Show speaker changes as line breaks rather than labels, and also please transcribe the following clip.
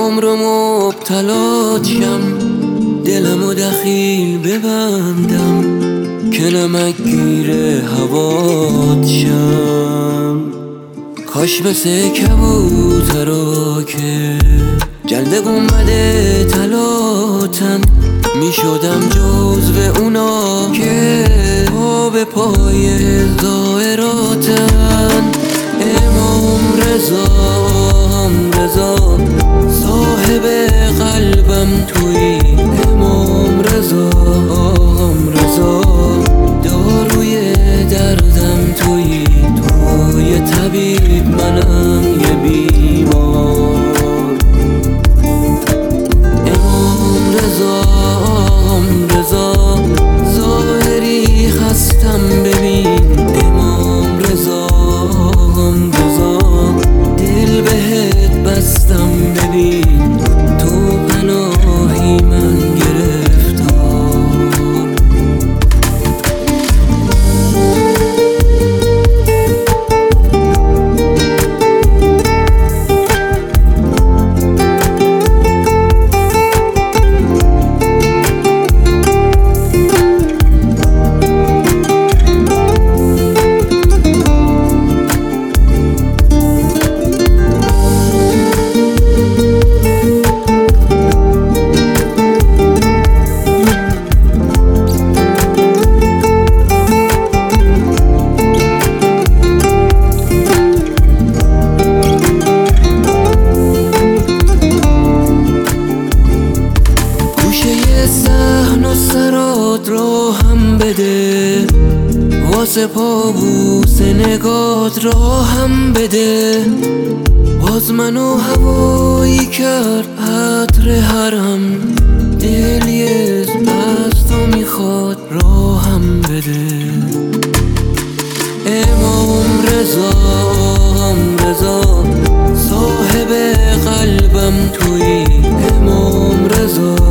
عمر مبتلات شم، دلمو دخیل ببندم که نمکگیر هوات شم. کاش مثل کبوترا که جلد گنبد طلاتن، میشدم جزو اونا که پا به پای زائراتن. امام رضا صاحب قلبم تویی، امام رضا داروی دردم تویی، توی طبیب منم یه بیمار. امام رضا ظاهری خستم ببین، امام رضا دل بهت بستم ببین، تو پناهی من گرفتار. صحن و سرات را هم بده، واسه پابوس نگات را هم بده. باز منو هوایی کرد عطر حرم، دل یه از تو میخواد را هم بده. امام رضا صاحب قلبم تویی، امام رضا